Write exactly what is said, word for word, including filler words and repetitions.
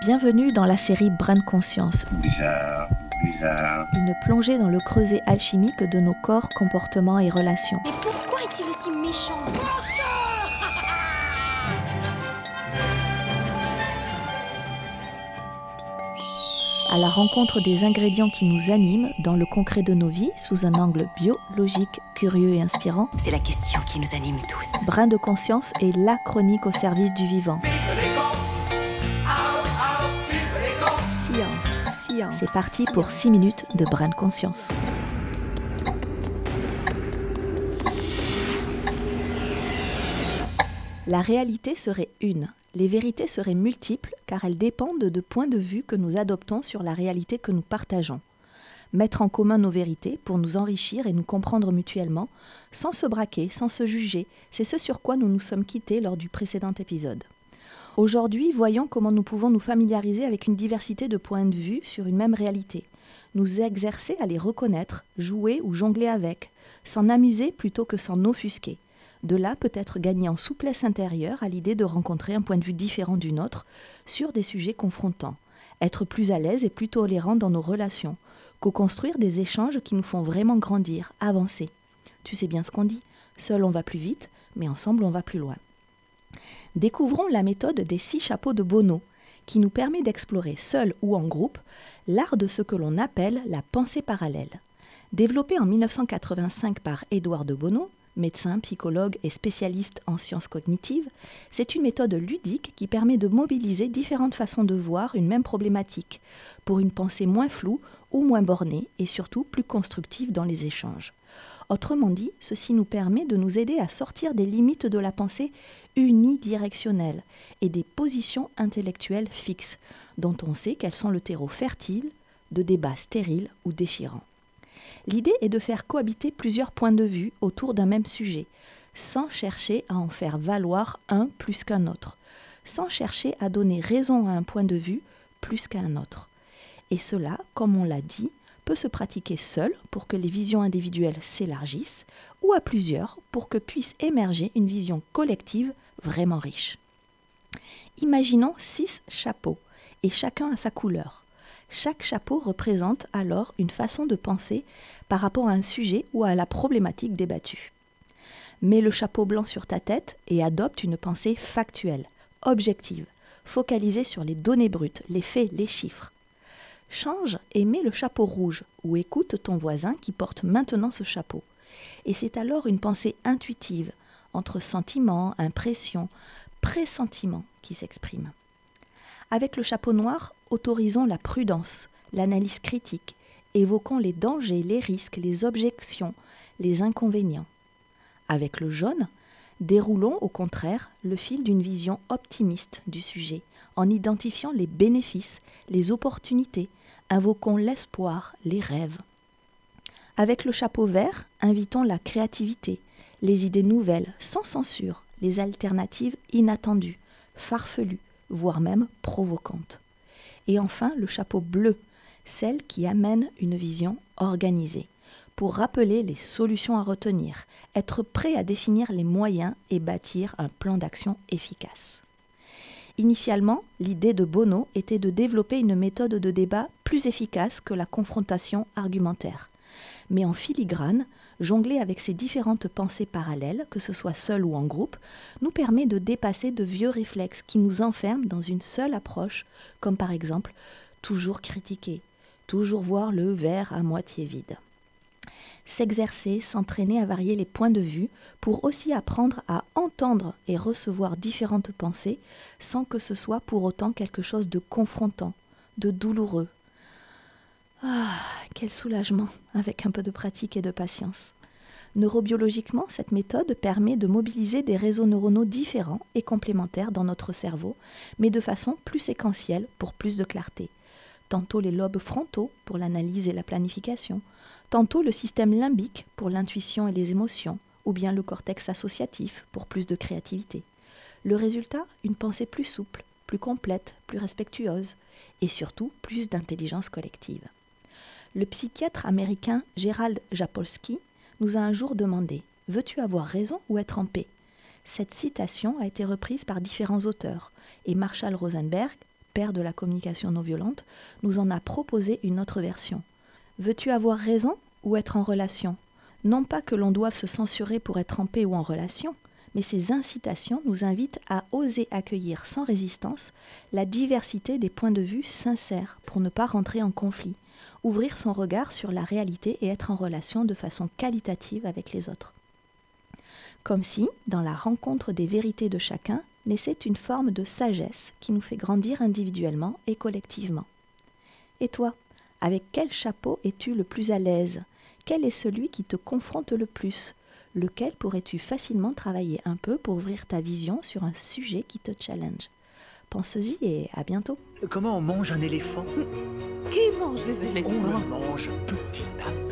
Bienvenue dans la série Brin de Conscience. Bizarre, bizarre. Une plongée dans le creuset alchimique de nos corps, comportements et relations. Mais pourquoi est-il aussi méchant ? À la rencontre des ingrédients qui nous animent dans le concret de nos vies, sous un angle biologique, curieux et inspirant. C'est la question qui nous anime tous. Brin de Conscience est la chronique au service du vivant. Science, science. C'est parti pour six minutes de Brin de Conscience. La réalité serait une. Les vérités seraient multiples car elles dépendent de points de vue que nous adoptons sur la réalité que nous partageons. Mettre en commun nos vérités pour nous enrichir et nous comprendre mutuellement, sans se braquer, sans se juger, c'est ce sur quoi nous nous sommes quittés lors du précédent épisode. Aujourd'hui, voyons comment nous pouvons nous familiariser avec une diversité de points de vue sur une même réalité, nous exercer à les reconnaître, jouer ou jongler avec, s'en amuser plutôt que s'en offusquer. De là peut-être gagner en souplesse intérieure à l'idée de rencontrer un point de vue différent du nôtre sur des sujets confrontants, être plus à l'aise et plus tolérant dans nos relations, co-construire des échanges qui nous font vraiment grandir, avancer. Tu sais bien ce qu'on dit, seul on va plus vite, mais ensemble on va plus loin. Découvrons la méthode des six chapeaux de Bono, qui nous permet d'explorer seul ou en groupe l'art de ce que l'on appelle la pensée parallèle. Développée en dix-neuf cent quatre-vingt-cinq par Édouard de Bono, médecin, psychologue et spécialiste en sciences cognitives, c'est une méthode ludique qui permet de mobiliser différentes façons de voir une même problématique, pour une pensée moins floue ou moins bornée et surtout plus constructive dans les échanges. Autrement dit, ceci nous permet de nous aider à sortir des limites de la pensée unidirectionnelle et des positions intellectuelles fixes, dont on sait qu'elles sont le terreau fertile de débats stériles ou déchirants. L'idée est de faire cohabiter plusieurs points de vue autour d'un même sujet, sans chercher à en faire valoir un plus qu'un autre, sans chercher à donner raison à un point de vue plus qu'à un autre. Et cela, comme on l'a dit, peut se pratiquer seul pour que les visions individuelles s'élargissent, ou à plusieurs pour que puisse émerger une vision collective vraiment riche. Imaginons six chapeaux, et chacun a sa couleur. Chaque chapeau représente alors une façon de penser par rapport à un sujet ou à la problématique débattue. Mets le chapeau blanc sur ta tête et adopte une pensée factuelle, objective, focalisée sur les données brutes, les faits, les chiffres. Change et mets le chapeau rouge ou écoute ton voisin qui porte maintenant ce chapeau. Et c'est alors une pensée intuitive, entre sentiment, impression, pressentiment qui s'exprime. Avec le chapeau noir, autorisons la prudence, l'analyse critique, évoquons les dangers, les risques, les objections, les inconvénients. Avec le jaune, déroulons au contraire le fil d'une vision optimiste du sujet, en identifiant les bénéfices, les opportunités, invoquons l'espoir, les rêves. Avec le chapeau vert, invitons la créativité, les idées nouvelles, sans censure, les alternatives inattendues, farfelues, voire même provocantes. Et enfin, le chapeau bleu, celle qui amène une vision organisée, pour rappeler les solutions à retenir, être prêt à définir les moyens et bâtir un plan d'action efficace. Initialement, l'idée de Bono était de développer une méthode de débat plus efficace que la confrontation argumentaire. Mais en filigrane, jongler avec ces différentes pensées parallèles, que ce soit seul ou en groupe, nous permet de dépasser de vieux réflexes qui nous enferment dans une seule approche, comme par exemple toujours critiquer, toujours voir le verre à moitié vide. S'exercer, s'entraîner à varier les points de vue pour aussi apprendre à entendre et recevoir différentes pensées sans que ce soit pour autant quelque chose de confrontant, de douloureux. Ah, quel soulagement avec un peu de pratique et de patience. Neurobiologiquement, cette méthode permet de mobiliser des réseaux neuronaux différents et complémentaires dans notre cerveau, mais de façon plus séquentielle pour plus de clarté. Tantôt les lobes frontaux pour l'analyse et la planification, tantôt le système limbique pour l'intuition et les émotions, ou bien le cortex associatif pour plus de créativité. Le résultat, une pensée plus souple, plus complète, plus respectueuse, et surtout plus d'intelligence collective. Le psychiatre américain Gerald Japolsky nous a un jour demandé « Veux-tu avoir raison ou être en paix ?» Cette citation a été reprise par différents auteurs, et Marshall Rosenberg père de la communication non violente, nous en a proposé une autre version. Veux-tu avoir raison ou être en relation ? Non pas que l'on doive se censurer pour être en paix ou en relation, mais ces incitations nous invitent à oser accueillir sans résistance la diversité des points de vue sincères pour ne pas rentrer en conflit, ouvrir son regard sur la réalité et être en relation de façon qualitative avec les autres. Comme si, dans la rencontre des vérités de chacun, naissait une forme de sagesse qui nous fait grandir individuellement et collectivement. Et toi, avec quel chapeau es-tu le plus à l'aise ? Quel est celui qui te confronte le plus ? Lequel pourrais-tu facilement travailler un peu pour ouvrir ta vision sur un sujet qui te challenge ? Pense-y et à bientôt. Comment on mange un éléphant ? Qui mange des éléphants ? On le mange petit à petit.